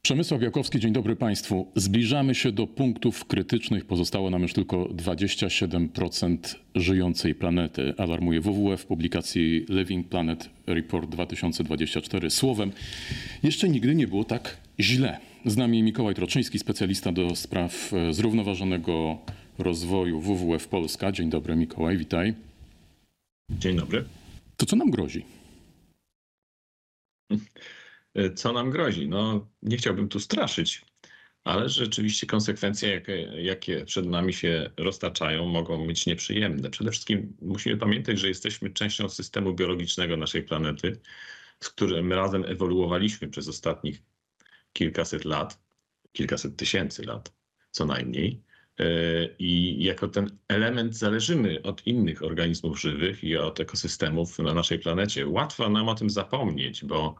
Przemysław Białkowski, dzień dobry Państwu. Zbliżamy się do punktów krytycznych. Pozostało nam już tylko 27% żyjącej planety. Alarmuje WWF w publikacji Living Planet Report 2024. Słowem, jeszcze nigdy nie było tak źle. Z nami Mikołaj Troczyński, specjalista do spraw zrównoważonego rozwoju WWF Polska. Dzień dobry Mikołaj, witaj. Dzień dobry. To co nam grozi? Co nam grozi? No, nie chciałbym tu straszyć, ale rzeczywiście konsekwencje, jakie przed nami się roztaczają, mogą być nieprzyjemne. Przede wszystkim musimy pamiętać, że jesteśmy częścią systemu biologicznego naszej planety, z którym razem ewoluowaliśmy przez ostatnich kilkaset lat, kilkaset tysięcy lat co najmniej. I jako ten element zależymy od innych organizmów żywych i od ekosystemów na naszej planecie. Łatwo nam o tym zapomnieć, bo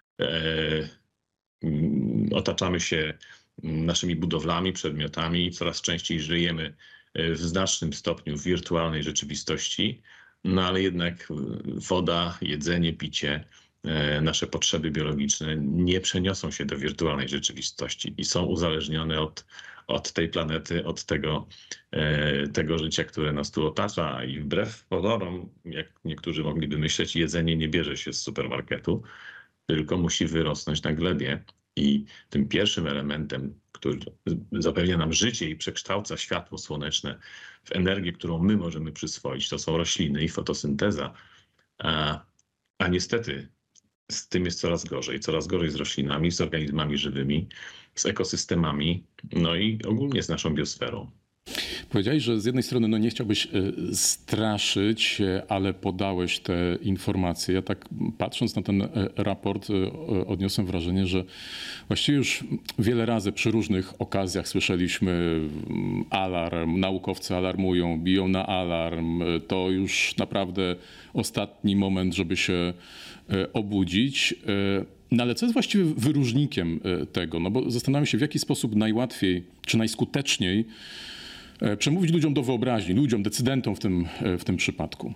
otaczamy się naszymi budowlami, przedmiotami, coraz częściej żyjemy w znacznym stopniu w wirtualnej rzeczywistości, no ale jednak woda, jedzenie, picie, nasze potrzeby biologiczne nie przeniosą się do wirtualnej rzeczywistości i są uzależnione od tej planety, od tego życia, które nas tu otacza. I wbrew pozorom, jak niektórzy mogliby myśleć, jedzenie nie bierze się z supermarketu, tylko musi wyrosnąć na glebie. I tym pierwszym elementem, który zapewnia nam życie i przekształca światło słoneczne w energię, którą my możemy przyswoić, to są rośliny i fotosynteza. A niestety z tym jest coraz gorzej. Coraz gorzej z roślinami, z organizmami żywymi, z ekosystemami, no i ogólnie z naszą biosferą. Powiedziałeś, że z jednej strony nie chciałbyś straszyć, ale podałeś te informacje. Ja tak patrząc na ten raport odniosłem wrażenie, że właściwie już wiele razy przy różnych okazjach słyszeliśmy alarm, naukowcy alarmują, biją na alarm. To już naprawdę ostatni moment, żeby się obudzić. No ale co jest właściwie wyróżnikiem tego? No bo zastanawiam się, w jaki sposób najłatwiej czy najskuteczniej przemówić ludziom do wyobraźni, ludziom, decydentom w tym przypadku.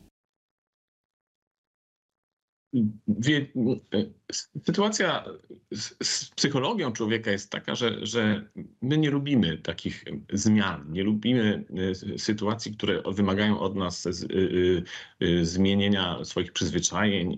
Sytuacja z psychologią człowieka jest taka, że my nie lubimy takich zmian, nie lubimy sytuacji, które wymagają od nas zmienienia swoich przyzwyczajeń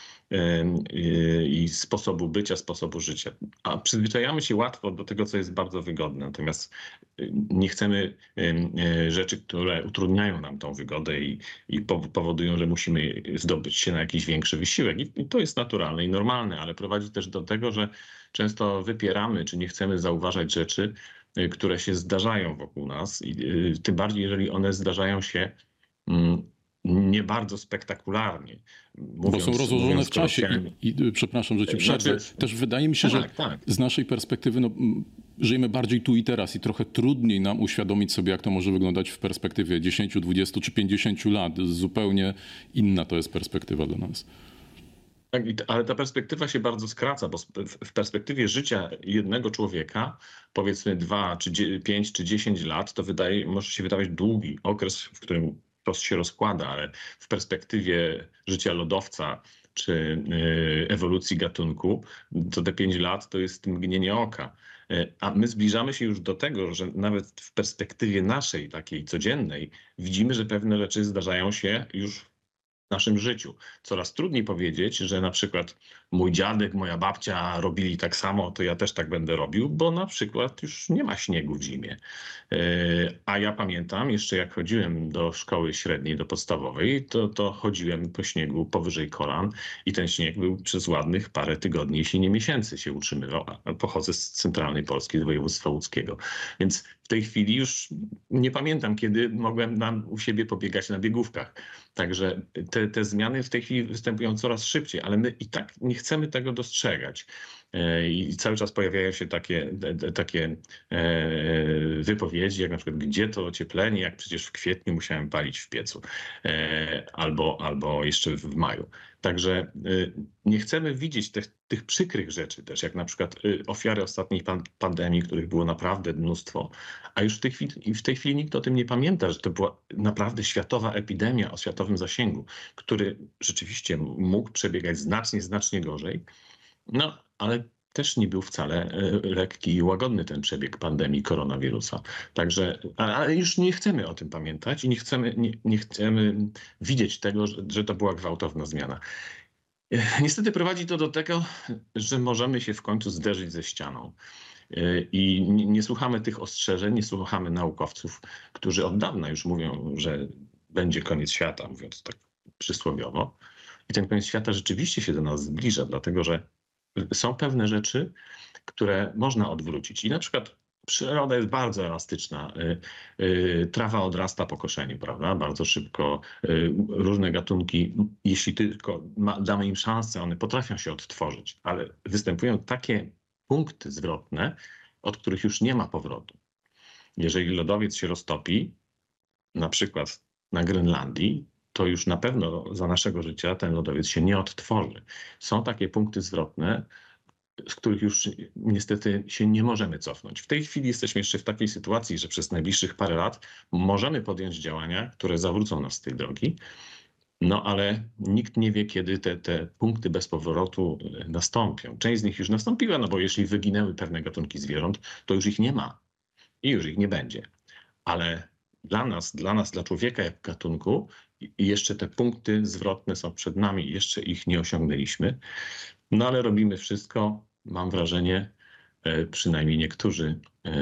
i sposobu bycia, sposobu życia. A przyzwyczajamy się łatwo do tego, co jest bardzo wygodne. Natomiast nie chcemy rzeczy, które utrudniają nam tą wygodę i powodują, że musimy zdobyć się na jakiś większy wysiłek. I to jest naturalne i normalne, ale prowadzi też do tego, że często wypieramy, czy nie chcemy zauważać rzeczy, które się zdarzają wokół nas. I tym bardziej, jeżeli one zdarzają się nie bardzo spektakularnie. Bo są rozłożone w czasie i przepraszam, że ci przerwę. Też wydaje mi się, że z naszej perspektywy żyjemy bardziej tu i teraz i trochę trudniej nam uświadomić sobie, jak to może wyglądać w perspektywie 10, 20 czy 50 lat. Zupełnie inna to jest perspektywa dla nas. Tak, ale ta perspektywa się bardzo skraca, bo w perspektywie życia jednego człowieka, powiedzmy 2, czy 5, czy 10 lat, to może się wydawać długi okres, w którym to się rozkłada, ale w perspektywie życia lodowca czy ewolucji gatunku, to te 5 lat to jest mgnienie oka. A my zbliżamy się już do tego, że nawet w perspektywie naszej, takiej codziennej, widzimy, że pewne rzeczy zdarzają się już w naszym życiu. Coraz trudniej powiedzieć, że na przykład mój dziadek, moja babcia robili tak samo, to ja też tak będę robił, bo na przykład już nie ma śniegu w zimie. A ja pamiętam jeszcze, jak chodziłem do szkoły średniej, do podstawowej, to chodziłem po śniegu powyżej kolan i ten śnieg był przez ładnych parę tygodni, jeśli nie miesięcy się utrzymywał. Pochodzę z centralnej Polski, z województwa łódzkiego. Więc w tej chwili już nie pamiętam, kiedy mogłem u siebie pobiegać na biegówkach. Także te zmiany w tej chwili występują coraz szybciej, ale my i tak nie chcemy tego dostrzegać. I cały czas pojawiają się takie wypowiedzi, jak na przykład gdzie to ocieplenie, jak przecież w kwietniu musiałem palić w piecu, albo jeszcze w maju. Także nie chcemy widzieć tych przykrych rzeczy też, jak na przykład ofiary ostatniej pandemii, których było naprawdę mnóstwo, a już w tej chwili nikt o tym nie pamięta, że to była naprawdę światowa epidemia o światowym zasięgu, który rzeczywiście mógł przebiegać znacznie, znacznie gorzej. No, ale też nie był wcale lekki i łagodny ten przebieg pandemii koronawirusa. Także, ale już nie chcemy o tym pamiętać i nie chcemy widzieć tego, że to była gwałtowna zmiana. Niestety prowadzi to do tego, że możemy się w końcu zderzyć ze ścianą. I nie słuchamy tych ostrzeżeń, nie słuchamy naukowców, którzy od dawna już mówią, że będzie koniec świata, mówiąc tak przysłowiowo. I ten koniec świata rzeczywiście się do nas zbliża, dlatego że są pewne rzeczy, które można odwrócić. I na przykład przyroda jest bardzo elastyczna. Trawa odrasta po koszeniu, prawda? Bardzo szybko. Różne gatunki, jeśli tylko damy im szansę, one potrafią się odtworzyć, ale występują takie punkty zwrotne, od których już nie ma powrotu. Jeżeli lodowiec się roztopi, na przykład na Grenlandii, to już na pewno za naszego życia ten lodowiec się nie odtworzy. Są takie punkty zwrotne, z których już niestety się nie możemy cofnąć. W tej chwili jesteśmy jeszcze w takiej sytuacji, że przez najbliższych parę lat możemy podjąć działania, które zawrócą nas z tej drogi, no ale nikt nie wie, kiedy te punkty bez powrotu nastąpią. Część z nich już nastąpiła, no bo jeśli wyginęły pewne gatunki zwierząt, to już ich nie ma i już ich nie będzie. Ale dla człowieka jak gatunku, jeszcze te punkty zwrotne są przed nami, jeszcze ich nie osiągnęliśmy. No ale robimy wszystko, mam wrażenie, przynajmniej niektórzy,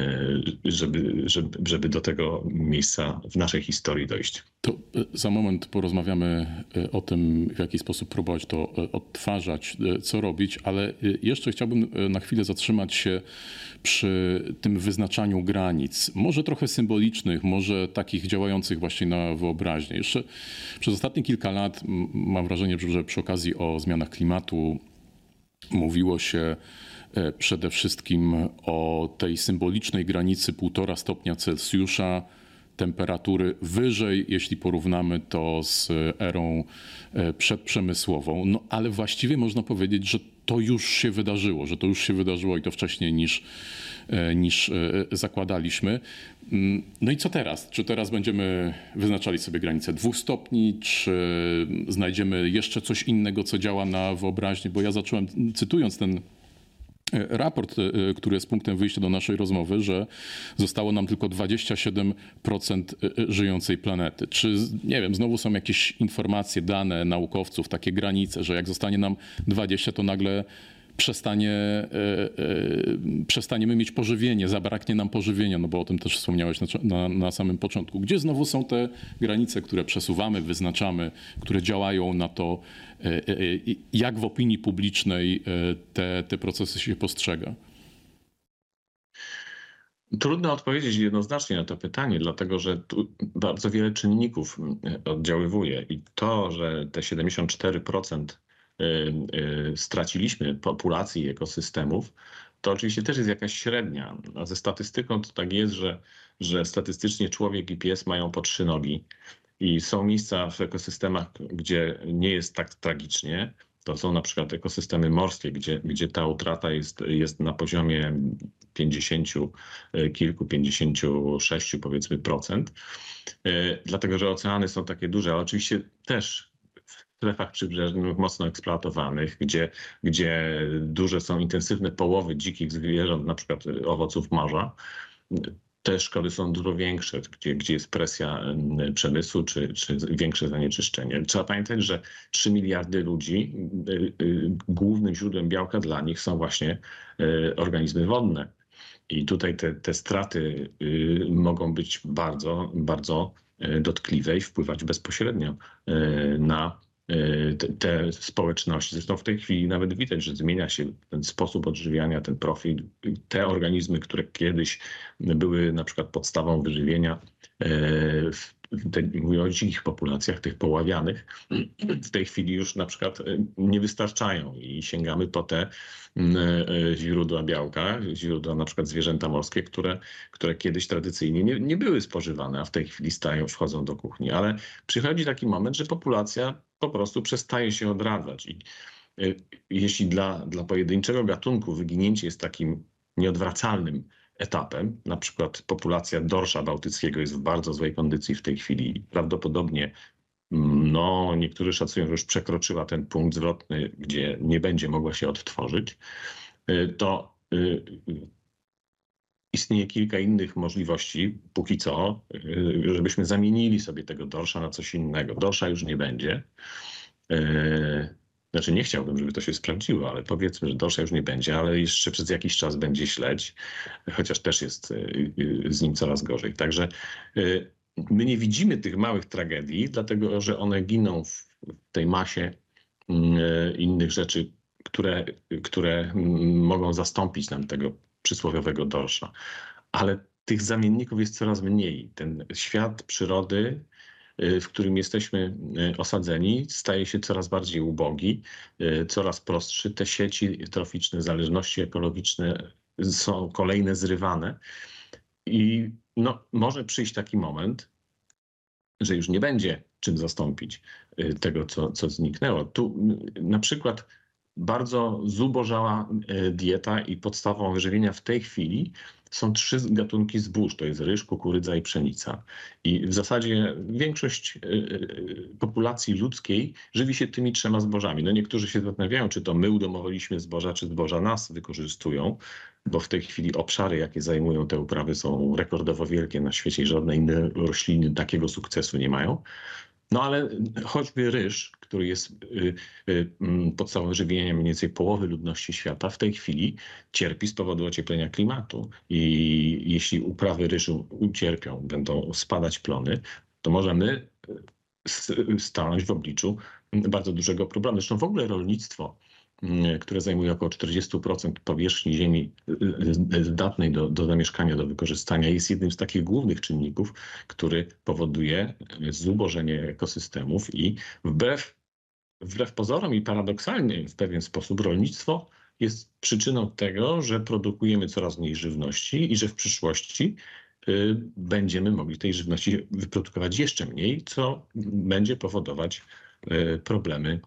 żeby do tego miejsca w naszej historii dojść. To za moment porozmawiamy o tym, w jaki sposób próbować to odtwarzać, co robić, ale jeszcze chciałbym na chwilę zatrzymać się przy tym wyznaczaniu granic. Może trochę symbolicznych, może takich działających właśnie na wyobraźnię. Jeszcze przez ostatnie kilka lat mam wrażenie, że przy okazji o zmianach klimatu mówiło się przede wszystkim o tej symbolicznej granicy 1,5 stopnia Celsjusza temperatury wyżej, jeśli porównamy to z erą przedprzemysłową. No ale właściwie można powiedzieć, że to już się wydarzyło, i to wcześniej niż zakładaliśmy. No i co teraz? Czy teraz będziemy wyznaczali sobie granicę 2 stopni, czy znajdziemy jeszcze coś innego, co działa na wyobraźnię? Bo ja zacząłem, cytując ten raport, który jest punktem wyjścia do naszej rozmowy, że zostało nam tylko 27% żyjącej planety. Czy, nie wiem, znowu są jakieś informacje, dane naukowców, takie granice, że jak zostanie nam 20, to nagle przestaniemy mieć pożywienie, zabraknie nam pożywienia, no bo o tym też wspomniałeś na samym początku. Gdzie znowu są te granice, które przesuwamy, wyznaczamy, które działają na to, jak w opinii publicznej te procesy się postrzega? Trudno odpowiedzieć jednoznacznie na to pytanie, dlatego że tu bardzo wiele czynników oddziaływuje i to, że te 74% straciliśmy populacji ekosystemów, to oczywiście też jest jakaś średnia. A ze statystyką to tak jest, że statystycznie człowiek i pies mają po 3 nogi i są miejsca w ekosystemach, gdzie nie jest tak tragicznie. To są na przykład ekosystemy morskie, gdzie ta utrata jest na poziomie 50 kilku, 56 powiedzmy procent, dlatego że oceany są takie duże, ale oczywiście też w strefach przybrzeżnych mocno eksploatowanych, gdzie duże są intensywne połowy dzikich zwierząt, na przykład owoców morza, te szkody są dużo większe, gdzie jest presja przemysłu czy większe zanieczyszczenie. Trzeba pamiętać, że 3 miliardy ludzi, głównym źródłem białka dla nich są właśnie organizmy wodne. I tutaj te straty mogą być bardzo, bardzo dotkliwe i wpływać bezpośrednio na te społeczności. Zresztą w tej chwili nawet widać, że zmienia się ten sposób odżywiania, ten profil. Te organizmy, które kiedyś były na przykład podstawą wyżywienia, mówię o dzikich populacjach, tych poławianych, w tej chwili już na przykład nie wystarczają i sięgamy po te źródła białka, źródła na przykład zwierzęta morskie, które kiedyś tradycyjnie nie były spożywane, a w tej chwili wchodzą do kuchni. Ale przychodzi taki moment, że populacja po prostu przestaje się odradzać. I jeśli dla pojedynczego gatunku wyginięcie jest takim nieodwracalnym etapem, na przykład populacja dorsza bałtyckiego jest w bardzo złej kondycji w tej chwili i prawdopodobnie niektórzy szacują, że już przekroczyła ten punkt zwrotny, gdzie nie będzie mogła się odtworzyć, to istnieje kilka innych możliwości, póki co, żebyśmy zamienili sobie tego dorsza na coś innego. Dorsza już nie będzie. Znaczy nie chciałbym, żeby to się sprawdziło, ale powiedzmy, że dorsza już nie będzie, ale jeszcze przez jakiś czas będzie śledź, chociaż też jest z nim coraz gorzej. Także my nie widzimy tych małych tragedii, dlatego że one giną w tej masie innych rzeczy, które mogą zastąpić nam tego przysłowiowego dorsza. Ale tych zamienników jest coraz mniej. Ten świat przyrody, w którym jesteśmy osadzeni, staje się coraz bardziej ubogi, coraz prostszy. Te sieci troficzne, zależności ekologiczne są kolejne zrywane. I no, może przyjść taki moment, że już nie będzie czym zastąpić tego, co zniknęło. Tu na przykład bardzo zubożała dieta i podstawą wyżywienia w tej chwili są 3 gatunki zbóż. To jest ryż, kukurydza i pszenica. I w zasadzie większość populacji ludzkiej żywi się tymi 3 zbożami. No niektórzy się zastanawiają, czy to my udomowiliśmy zboża, czy zboża nas wykorzystują, bo w tej chwili obszary, jakie zajmują te uprawy, są rekordowo wielkie na świecie i żadne inne rośliny takiego sukcesu nie mają. No ale choćby ryż, który jest podstawą żywienia mniej więcej połowy ludności świata, w tej chwili cierpi z powodu ocieplenia klimatu. I jeśli uprawy ryżu ucierpią, będą spadać plony, to możemy stanąć w obliczu bardzo dużego problemu. Zresztą w ogóle rolnictwo, które zajmuje około 40% powierzchni ziemi zdatnej do zamieszkania, do wykorzystania, jest jednym z takich głównych czynników, który powoduje zubożenie ekosystemów i wbrew pozorom i paradoksalnie w pewien sposób rolnictwo jest przyczyną tego, że produkujemy coraz mniej żywności i że w przyszłości będziemy mogli tej żywności wyprodukować jeszcze mniej, co będzie powodować problemy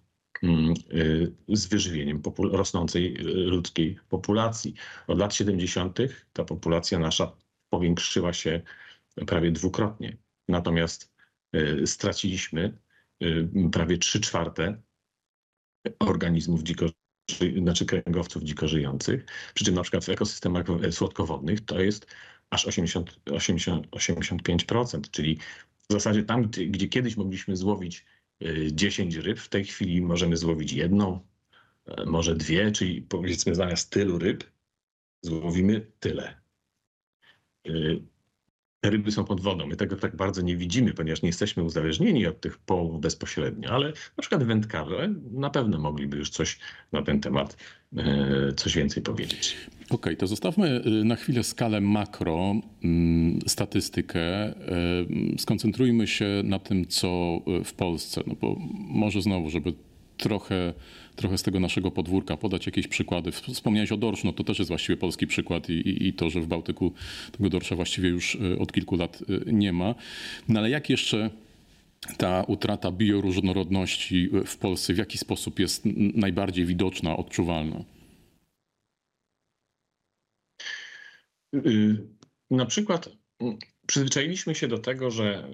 z wyżywieniem rosnącej ludzkiej populacji. Od lat 70. ta populacja nasza powiększyła się prawie dwukrotnie. Natomiast straciliśmy prawie 3/4 organizmów znaczy kręgowców dziko żyjących. Przy czym na przykład w ekosystemach słodkowodnych to jest aż 85%, czyli w zasadzie tam, gdzie kiedyś mogliśmy złowić 10 ryb, w tej chwili możemy złowić 1, może 2, czyli powiedzmy zamiast tylu ryb złowimy tyle. Te ryby są pod wodą. My tego tak bardzo nie widzimy, ponieważ nie jesteśmy uzależnieni od tych połowów bezpośrednio, ale na przykład wędkarze na pewno mogliby już coś na ten temat, coś więcej powiedzieć. Okej, to zostawmy na chwilę skalę makro, statystykę. Skoncentrujmy się na tym, co w Polsce, no bo może znowu, żeby trochę z tego naszego podwórka podać jakieś przykłady. Wspomniałeś o dorszu, no to też jest właściwie polski przykład i to, że w Bałtyku tego dorsza właściwie już od kilku lat nie ma. No ale jak jeszcze ta utrata bioróżnorodności w Polsce, w jaki sposób jest najbardziej widoczna, odczuwalna? Na przykład przyzwyczailiśmy się do tego, że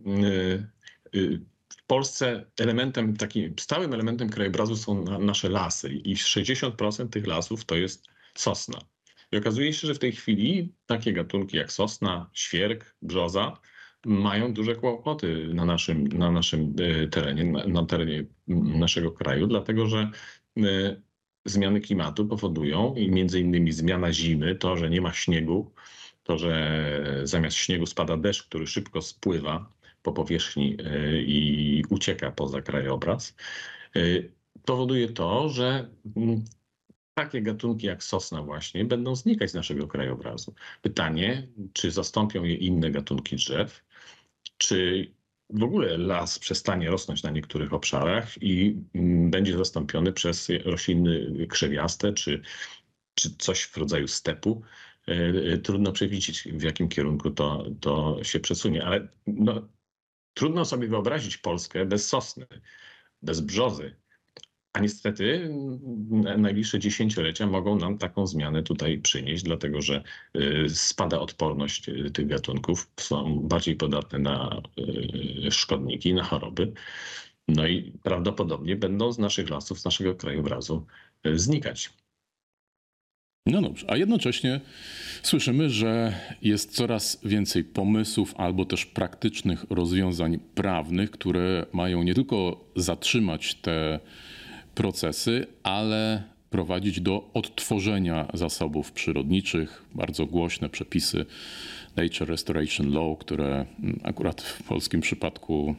w Polsce takim stałym elementem krajobrazu są nasze lasy i 60% tych lasów to jest sosna. I okazuje się, że w tej chwili takie gatunki jak sosna, świerk, brzoza mają duże kłopoty na naszym terenie, na terenie naszego kraju, dlatego że zmiany klimatu powodują i między innymi zmiana zimy, to, że nie ma śniegu, to, że zamiast śniegu spada deszcz, który szybko spływa po powierzchni i ucieka poza krajobraz, powoduje to, że takie gatunki jak sosna właśnie będą znikać z naszego krajobrazu. Pytanie, czy zastąpią je inne gatunki drzew, czy w ogóle las przestanie rosnąć na niektórych obszarach i będzie zastąpiony przez rośliny krzewiaste, czy coś w rodzaju stepu. Trudno przewidzieć, w jakim kierunku to się przesunie, ale no, trudno sobie wyobrazić Polskę bez sosny, bez brzozy. A niestety najbliższe dziesięciolecia mogą nam taką zmianę tutaj przynieść, dlatego że spada odporność tych gatunków, są bardziej podatne na szkodniki, na choroby. No i prawdopodobnie będą z naszych lasów, z naszego krajobrazu znikać. No dobrze, a jednocześnie słyszymy, że jest coraz więcej pomysłów albo też praktycznych rozwiązań prawnych, które mają nie tylko zatrzymać te procesy, ale prowadzić do odtworzenia zasobów przyrodniczych. Bardzo głośne przepisy Nature Restoration Law, które akurat w polskim przypadku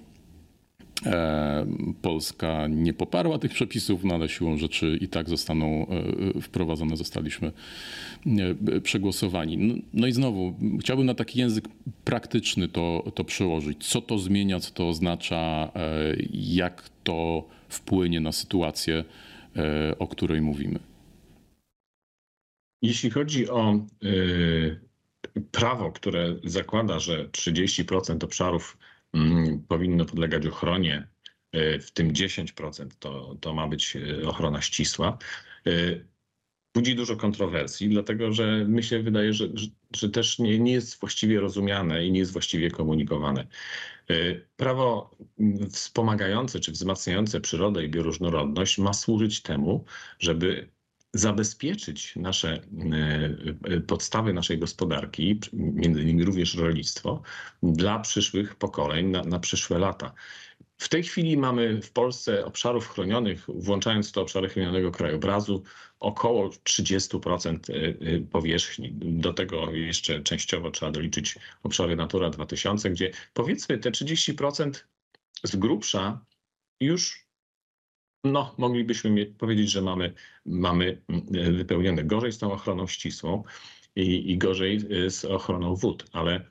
Polska nie poparła tych przepisów, no ale siłą rzeczy i tak zostaną wprowadzone, zostaliśmy przegłosowani. No i znowu chciałbym na taki język praktyczny to przełożyć. Co to zmienia, co to oznacza, jak to wpłynie na sytuację, o której mówimy. Jeśli chodzi o prawo, które zakłada, że 30% obszarów powinno podlegać ochronie, w tym 10% to ma być ochrona ścisła, budzi dużo kontrowersji, dlatego że mi się wydaje, że też nie jest właściwie rozumiane i nie jest właściwie komunikowane. Prawo wspomagające czy wzmacniające przyrodę i bioróżnorodność ma służyć temu, żeby zabezpieczyć nasze podstawy naszej gospodarki, między innymi również rolnictwo, dla przyszłych pokoleń, na przyszłe lata. W tej chwili mamy w Polsce obszarów chronionych, włączając to obszary chronionego krajobrazu, około 30% powierzchni. Do tego jeszcze częściowo trzeba doliczyć obszary Natura 2000, gdzie powiedzmy te 30% z grubsza już moglibyśmy powiedzieć, że mamy wypełnione. Gorzej z tą ochroną ścisłą i gorzej z ochroną wód, ale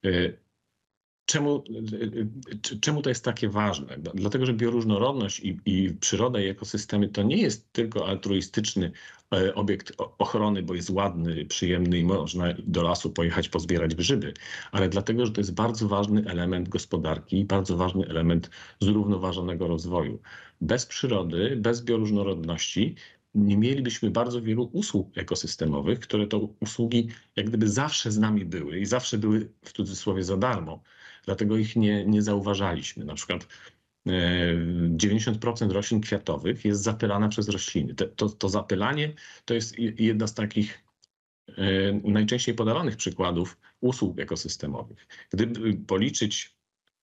czemu to jest takie ważne? Dlatego, że bioróżnorodność i przyroda i ekosystemy to nie jest tylko altruistyczny obiekt ochrony, bo jest ładny, przyjemny i można do lasu pojechać pozbierać grzyby, ale dlatego, że to jest bardzo ważny element gospodarki, bardzo ważny element zrównoważonego rozwoju. Bez przyrody, bez bioróżnorodności nie mielibyśmy bardzo wielu usług ekosystemowych, które to usługi jak gdyby zawsze z nami były i zawsze były w cudzysłowie za darmo. Dlatego ich nie zauważaliśmy. Na przykład 90% roślin kwiatowych jest zapylane przez rośliny. To zapylanie to jest jedna z takich najczęściej podawanych przykładów usług ekosystemowych. Gdyby policzyć,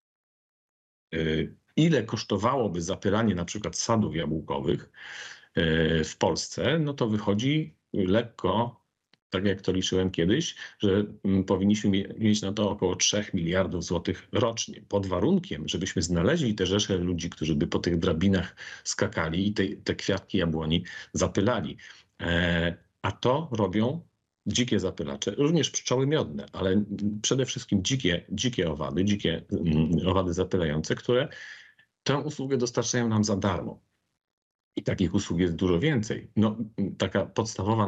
ile kosztowałoby zapylanie na przykład sadów jabłkowych w Polsce, no to wychodzi lekko, tak jak to liczyłem kiedyś, że powinniśmy mieć na to około 3 miliardów złotych rocznie. Pod warunkiem, żebyśmy znaleźli te rzesze ludzi, którzy by po tych drabinach skakali i te kwiatki jabłoni zapylali. A to robią dzikie zapylacze, również pszczoły miodne, ale przede wszystkim dzikie owady zapylające, które tę usługę dostarczają nam za darmo. I takich usług jest dużo więcej. Taka podstawowa,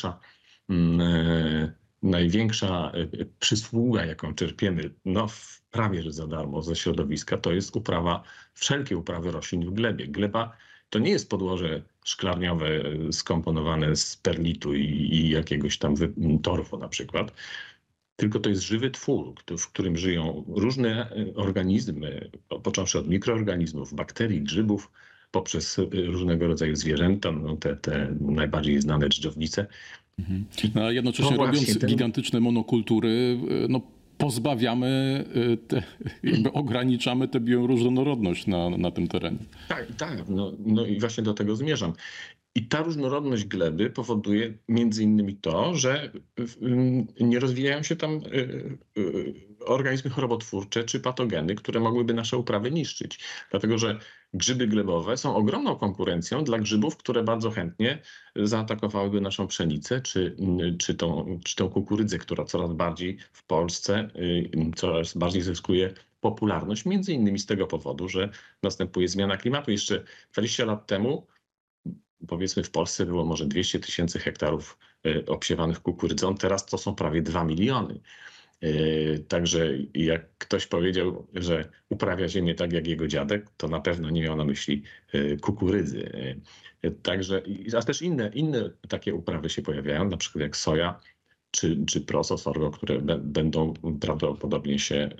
największa przysługa, jaką czerpiemy, prawie że za darmo ze środowiska, to jest wszelkie uprawy roślin w glebie. Gleba to nie jest podłoże szklarniowe skomponowane z perlitu i jakiegoś tam torfu na przykład, tylko to jest żywy twór, w którym żyją różne organizmy, począwszy od mikroorganizmów, bakterii, grzybów, poprzez różnego rodzaju zwierzęta, te najbardziej znane dżdżownice. A jednocześnie robiąc gigantyczne monokultury, pozbawiamy, ograniczamy tę bioróżnorodność na tym terenie. Tak. No i właśnie do tego zmierzam. I ta różnorodność gleby powoduje między innymi to, że nie rozwijają się tam organizmy chorobotwórcze czy patogeny, które mogłyby nasze uprawy niszczyć. Dlatego, że grzyby glebowe są ogromną konkurencją dla grzybów, które bardzo chętnie zaatakowałyby naszą pszenicę czy tą kukurydzę, która coraz bardziej w Polsce coraz bardziej zyskuje popularność, między innymi z tego powodu, że następuje zmiana klimatu. Jeszcze 20 lat temu powiedzmy w Polsce było może 200 000 hektarów obsiewanych kukurydzą, teraz to są prawie 2 miliony. Także jak ktoś powiedział, że uprawia ziemię tak jak jego dziadek, to na pewno nie miał na myśli kukurydzy. Także, a też inne takie uprawy się pojawiają, na przykład jak soja czy proso, sorgo, które będą prawdopodobnie się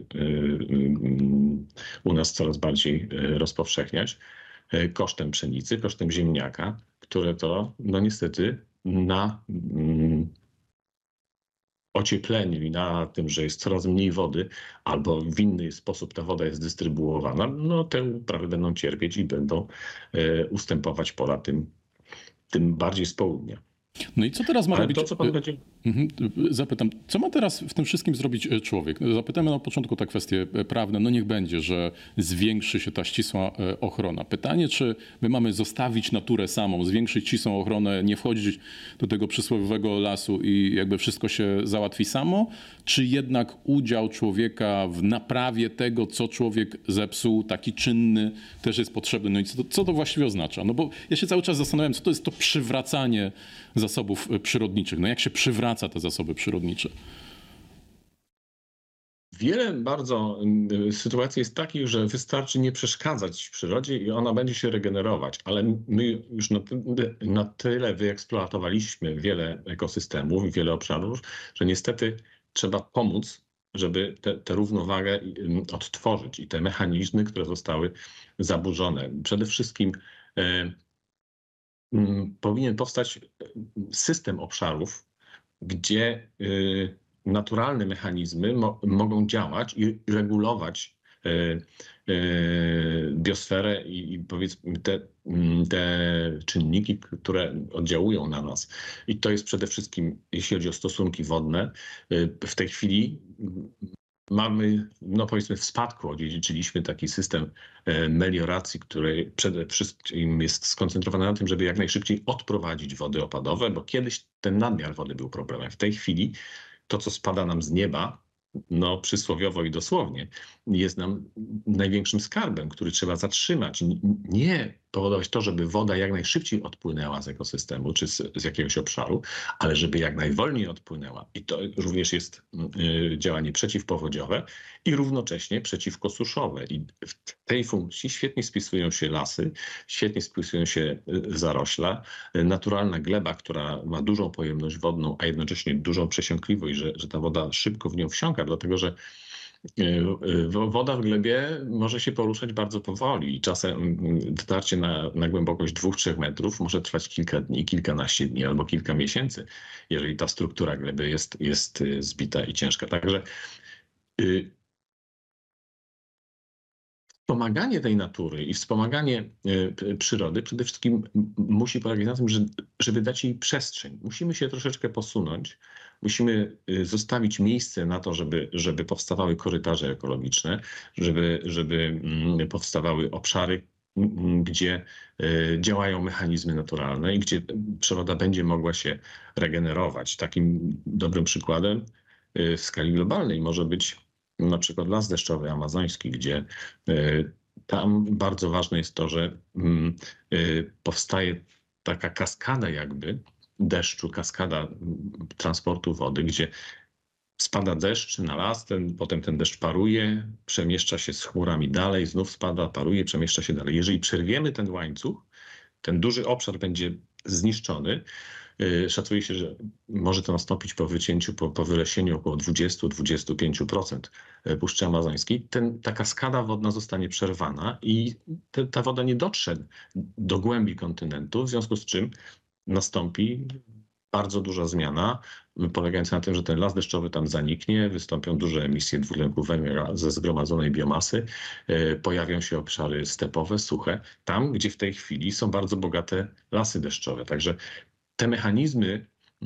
u nas coraz bardziej rozpowszechniać kosztem pszenicy, kosztem ziemniaka, które to niestety na ociepleniu i na tym, że jest coraz mniej wody, albo w inny sposób ta woda jest dystrybuowana, no te uprawy będą cierpieć i będą ustępować pola tym bardziej z południa. No i co teraz ma Ale robić? to, co pan będzie... Zapytam, co ma teraz w tym wszystkim zrobić człowiek? Zapytamy na początku te kwestie prawne. No niech będzie, że zwiększy się ta ścisła ochrona. Pytanie, czy my mamy zostawić naturę samą, zwiększyć ścisłą ochronę, nie wchodzić do tego przysłowiowego lasu i jakby wszystko się załatwi samo, czy jednak udział człowieka w naprawie tego, co człowiek zepsuł, taki czynny, też jest potrzebny. No i co to właściwie oznacza? No bo ja się cały czas zastanawiam, co to jest to przywracanie zasobów przyrodniczych. No jak się przywraca te zasoby przyrodnicze? Wiele bardzo sytuacji jest takich, że wystarczy nie przeszkadzać w przyrodzie i ona będzie się regenerować, ale my już na tyle wyeksploatowaliśmy wiele ekosystemów, wiele obszarów, że niestety trzeba pomóc, żeby tę równowagę odtworzyć i te mechanizmy, które zostały zaburzone. Przede wszystkim powinien powstać system obszarów, gdzie naturalne mechanizmy mogą działać i regulować biosferę i powiedzmy te czynniki, które oddziałują na nas. I to jest przede wszystkim, jeśli chodzi o stosunki wodne. W tej chwili mamy, no powiedzmy, w spadku odziedziczyliśmy taki system melioracji, który przede wszystkim jest skoncentrowany na tym, żeby jak najszybciej odprowadzić wody opadowe, bo kiedyś ten nadmiar wody był problemem. W tej chwili to, co spada nam z nieba, no przysłowiowo i dosłownie, jest nam największym skarbem, który trzeba zatrzymać. Nie powodować to, żeby woda jak najszybciej odpłynęła z ekosystemu czy z jakiegoś obszaru, ale żeby jak najwolniej odpłynęła. I to również jest działanie przeciwpowodziowe i równocześnie przeciwkosuszowe. I w tej funkcji świetnie spisują się lasy, świetnie spisują się zarośla. Naturalna gleba, która ma dużą pojemność wodną, a jednocześnie dużą przesiąkliwość, że ta woda szybko w nią wsiąka, dlatego że woda w glebie może się poruszać bardzo powoli i czasem dotarcie na głębokość 2-3 metrów może trwać kilka dni, kilkanaście dni albo kilka miesięcy, jeżeli ta struktura gleby jest zbita i ciężka. Także wspomaganie tej natury i wspomaganie przyrody przede wszystkim musi polegać na tym, żeby dać jej przestrzeń. Musimy się troszeczkę posunąć, musimy zostawić miejsce na to, żeby powstawały korytarze ekologiczne, żeby powstawały obszary, gdzie działają mechanizmy naturalne i gdzie przyroda będzie mogła się regenerować. Takim dobrym przykładem w skali globalnej może być na przykład las deszczowy amazoński, gdzie tam bardzo ważne jest to, że powstaje taka kaskada jakby deszczu, kaskada transportu wody, gdzie spada deszcz na las, potem ten deszcz paruje, przemieszcza się z chmurami dalej, znów spada, paruje, przemieszcza się dalej. Jeżeli przerwiemy ten łańcuch, ten duży obszar będzie zniszczony. Szacuje się, że może to nastąpić po wycięciu, po wylesieniu około 20-25% Puszczy Amazońskiej. Ta kaskada wodna zostanie przerwana i ta woda nie dotrze do głębi kontynentu, w związku z czym nastąpi bardzo duża zmiana, polegająca na tym, że ten las deszczowy tam zaniknie, wystąpią duże emisje dwutlenku węgla ze zgromadzonej biomasy, pojawią się obszary stepowe, suche, tam gdzie w tej chwili są bardzo bogate lasy deszczowe. Także te mechanizmy,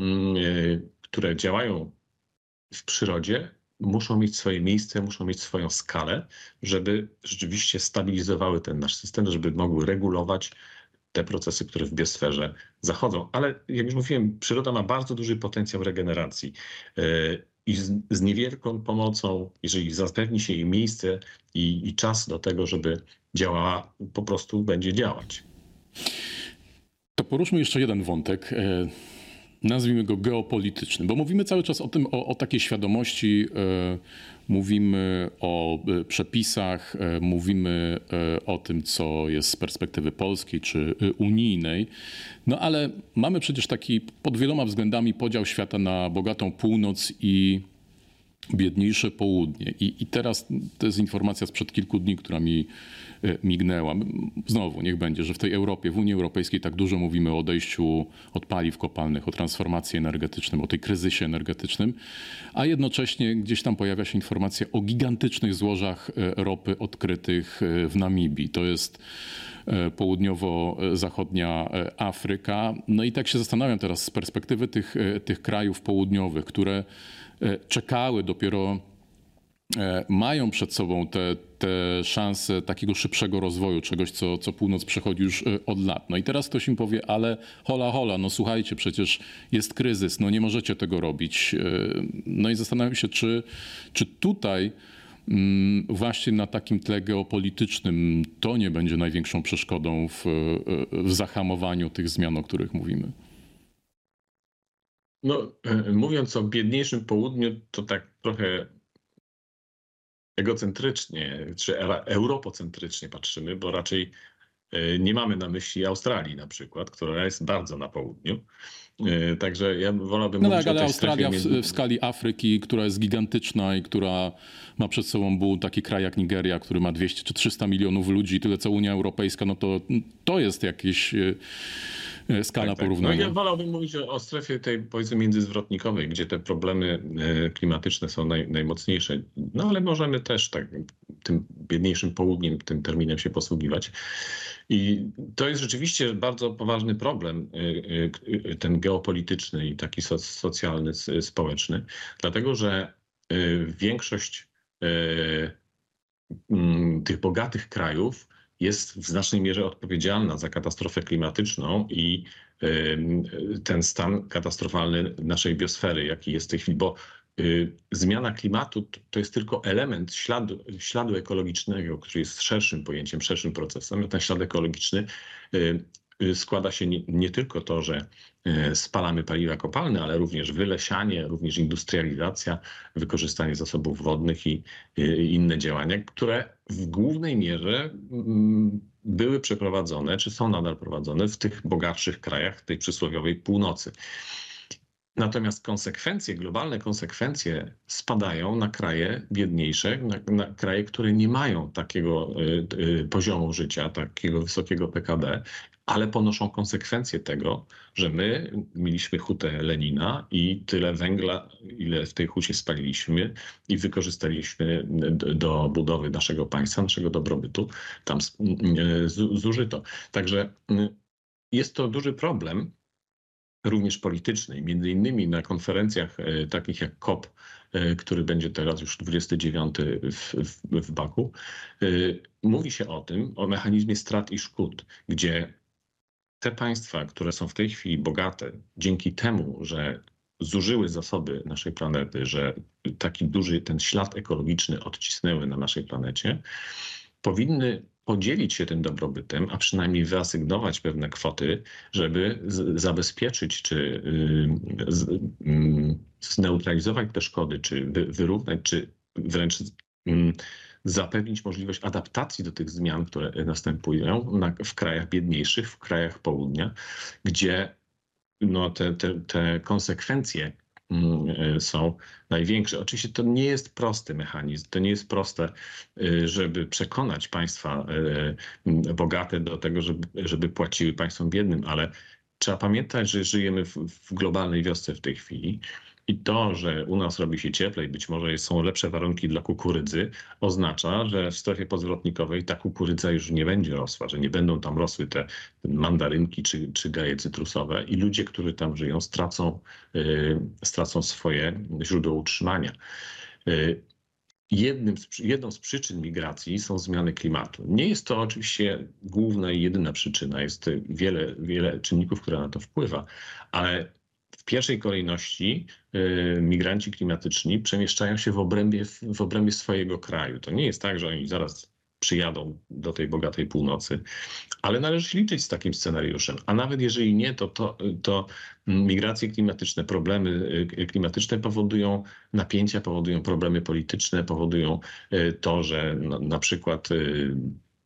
które działają w przyrodzie, muszą mieć swoje miejsce, muszą mieć swoją skalę, żeby rzeczywiście stabilizowały ten nasz system, żeby mogły regulować te procesy, które w biosferze zachodzą. Ale jak już mówiłem, przyroda ma bardzo duży potencjał regeneracji i z niewielką pomocą, jeżeli zapewni się jej miejsce i czas do tego, żeby działała, po prostu będzie działać. To poruszmy jeszcze jeden wątek, nazwijmy go geopolityczny, bo mówimy cały czas o tym, o takiej świadomości, mówimy o przepisach, mówimy o tym, co jest z perspektywy polskiej czy unijnej, no ale mamy przecież taki pod wieloma względami podział świata na bogatą północ i biedniejsze południe. I teraz to jest informacja sprzed kilku dni, która mi mignęła. Znowu, niech będzie, że w tej Europie, w Unii Europejskiej tak dużo mówimy o odejściu od paliw kopalnych, o transformacji energetycznej, o tej kryzysie energetycznym, a jednocześnie gdzieś tam pojawia się informacja o gigantycznych złożach ropy odkrytych w Namibii. To jest południowo-zachodnia Afryka. No i tak się zastanawiam teraz z perspektywy tych krajów południowych, które czekały, dopiero mają przed sobą te szanse takiego szybszego rozwoju, czegoś, co północ przechodzi już od lat. No i teraz ktoś im powie, ale hola, no słuchajcie, przecież jest kryzys, no nie możecie tego robić. No i zastanawiam się, czy tutaj właśnie na takim tle geopolitycznym to nie będzie największą przeszkodą w zahamowaniu tych zmian, o których mówimy. No, mówiąc o biedniejszym południu, to tak trochę egocentrycznie, czy europocentrycznie patrzymy, bo raczej nie mamy na myśli Australii na przykład, która jest bardzo na południu. Także ja wolałbym mówić tak, o ale tej Australia strefie w skali Afryki, która jest gigantyczna i która ma przed sobą taki kraj jak Nigeria, który ma 200 czy 300 milionów ludzi, tyle co Unia Europejska, no to jest jakieś skala porównania. No ja wolałbym mówić o strefie tej, powiedzmy, międzyzwrotnikowej, gdzie te problemy klimatyczne są najmocniejsze. No ale możemy też tak tym biedniejszym południem, tym terminem się posługiwać. I to jest rzeczywiście bardzo poważny problem, ten geopolityczny i taki socjalny, społeczny, dlatego że większość tych bogatych krajów jest w znacznej mierze odpowiedzialna za katastrofę klimatyczną i ten stan katastrofalny naszej biosfery, jaki jest w tej chwili, bo zmiana klimatu to jest tylko element śladu ekologicznego, który jest szerszym pojęciem, szerszym procesem. Ten ślad ekologiczny składa się nie tylko to, że spalamy paliwa kopalne, ale również wylesianie, również industrializacja, wykorzystanie zasobów wodnych i inne działania, które w głównej mierze były przeprowadzone, czy są nadal prowadzone w tych bogatszych krajach tej przysłowiowej północy. Natomiast globalne konsekwencje spadają na kraje biedniejsze, na kraje, które nie mają takiego poziomu życia, takiego wysokiego PKB, ale ponoszą konsekwencje tego, że my mieliśmy hutę Lenina i tyle węgla, ile w tej hucie spaliliśmy i wykorzystaliśmy do budowy naszego państwa, naszego dobrobytu, tam zużyto. Także jest to duży problem, również politycznej, między innymi na konferencjach takich jak COP, który będzie teraz już 29 w Baku, mówi się o mechanizmie strat i szkód, gdzie te państwa, które są w tej chwili bogate, dzięki temu, że zużyły zasoby naszej planety, że taki duży ten ślad ekologiczny odcisnęły na naszej planecie, powinny podzielić się tym dobrobytem, a przynajmniej wyasygnować pewne kwoty, żeby zabezpieczyć czy zneutralizować te szkody, czy wyrównać, czy wręcz zapewnić możliwość adaptacji do tych zmian, które następują w krajach biedniejszych, w krajach południa, gdzie no, te konsekwencje są największe. Oczywiście to nie jest prosty mechanizm, to nie jest proste, żeby przekonać państwa bogate do tego, żeby płaciły państwom biednym, ale trzeba pamiętać, że żyjemy w globalnej wiosce w tej chwili. I to, że u nas robi się cieplej, być może są lepsze warunki dla kukurydzy, oznacza, że w strefie podzwrotnikowej ta kukurydza już nie będzie rosła, że nie będą tam rosły te mandarynki czy gaje cytrusowe i ludzie, którzy tam żyją, stracą swoje źródło utrzymania. Jedną z przyczyn migracji są zmiany klimatu. Nie jest to oczywiście główna i jedyna przyczyna, jest wiele czynników, które na to wpływa, ale w pierwszej kolejności migranci klimatyczni przemieszczają się w obrębie swojego kraju. To nie jest tak, że oni zaraz przyjadą do tej bogatej północy, ale należy się liczyć z takim scenariuszem. A nawet jeżeli nie, to migracje klimatyczne, problemy klimatyczne powodują napięcia, powodują problemy polityczne, powodują to, że na przykład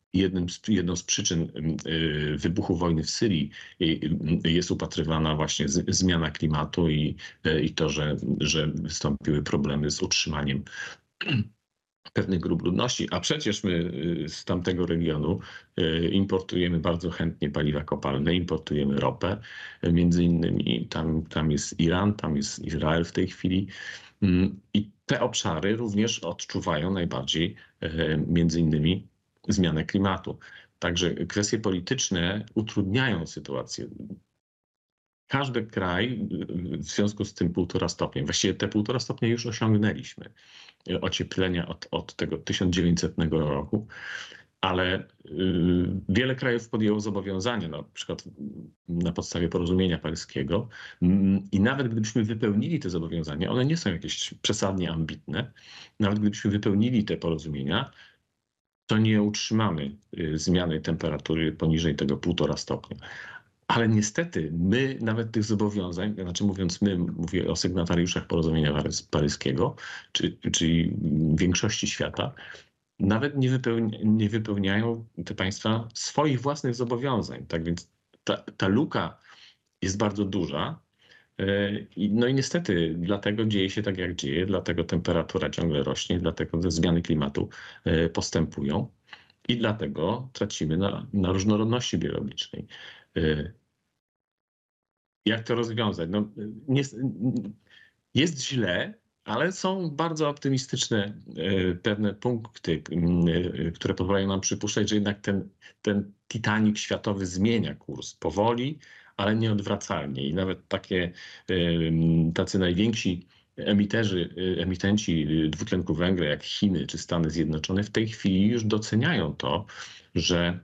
jedną z przyczyn wybuchu wojny w Syrii jest upatrywana właśnie zmiana klimatu i to, że wystąpiły problemy z utrzymaniem pewnych grup ludności, a przecież my z tamtego regionu importujemy bardzo chętnie paliwa kopalne, importujemy ropę, między innymi tam jest Iran, tam jest Izrael w tej chwili i te obszary również odczuwają najbardziej między innymi zmianę klimatu. Także kwestie polityczne utrudniają sytuację. Każdy kraj w związku z tym 1,5 stopnia, właściwie te 1,5 stopnia już osiągnęliśmy ocieplenia od tego 1900 roku, ale wiele krajów podjęło zobowiązania, na przykład na podstawie porozumienia paryskiego i nawet gdybyśmy wypełnili te zobowiązania, one nie są jakieś przesadnie ambitne, nawet gdybyśmy wypełnili te porozumienia, to nie utrzymamy zmiany temperatury poniżej tego 1,5 stopnia. Ale niestety my nawet tych zobowiązań, znaczy mówiąc my, mówię o sygnatariuszach porozumienia paryskiego, czyli większości świata, nawet nie wypełniają te państwa swoich własnych zobowiązań. Tak więc ta luka jest bardzo duża. No i niestety dlatego dzieje się tak, jak dzieje, dlatego temperatura ciągle rośnie, dlatego te zmiany klimatu postępują i dlatego tracimy na różnorodności biologicznej. Jak to rozwiązać? No, jest źle, ale są bardzo optymistyczne pewne punkty, które pozwalają nam przypuszczać, że jednak ten Titanic światowy zmienia kurs powoli, ale nieodwracalnie. I nawet tacy najwięksi emitenci dwutlenku węgla, jak Chiny czy Stany Zjednoczone, w tej chwili już doceniają to, że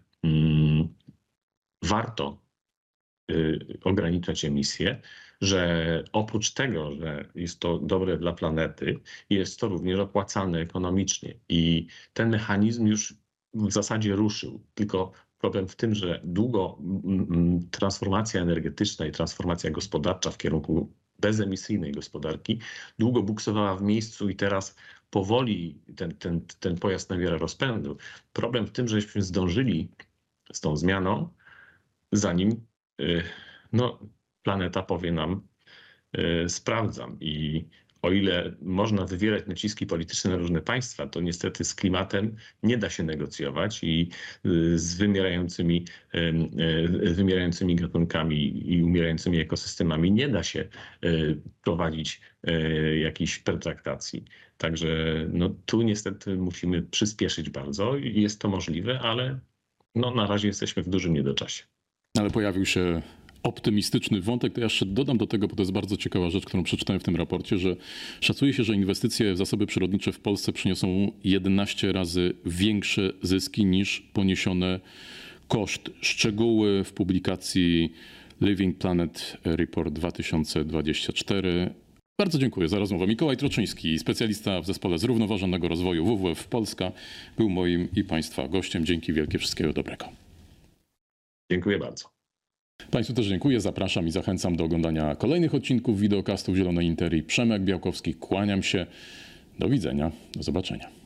warto ograniczać emisje, że oprócz tego, że jest to dobre dla planety, jest to również opłacalne ekonomicznie. I ten mechanizm już w zasadzie ruszył. Tylko problem w tym, że długo transformacja energetyczna i transformacja gospodarcza w kierunku bezemisyjnej gospodarki długo buksowała w miejscu i teraz powoli ten pojazd nabiera rozpędu. Problem w tym, żeśmy zdążyli z tą zmianą, zanim planeta powie nam sprawdzam. I o ile można wywierać naciski polityczne na różne państwa, to niestety z klimatem nie da się negocjować i z wymierającymi gatunkami i umierającymi ekosystemami nie da się prowadzić jakiejś pertraktacji. Także tu niestety musimy przyspieszyć bardzo i jest to możliwe, ale na razie jesteśmy w dużym niedoczasie. Ale pojawił się optymistyczny wątek, to ja jeszcze dodam do tego, bo to jest bardzo ciekawa rzecz, którą przeczytałem w tym raporcie, że szacuje się, że inwestycje w zasoby przyrodnicze w Polsce przyniosą 11 razy większe zyski niż poniesione koszty. Szczegóły w publikacji Living Planet Report 2024. Bardzo dziękuję za rozmowę. Mikołaj Troczyński, specjalista w Zespole Zrównoważonego Rozwoju WWF Polska, był moim i Państwa gościem. Dzięki wielkie, wszystkiego dobrego. Dziękuję bardzo. Państwu też dziękuję, zapraszam i zachęcam do oglądania kolejnych odcinków wideokastów Zielonej Interii. Przemek Białkowski, kłaniam się. Do widzenia, do zobaczenia.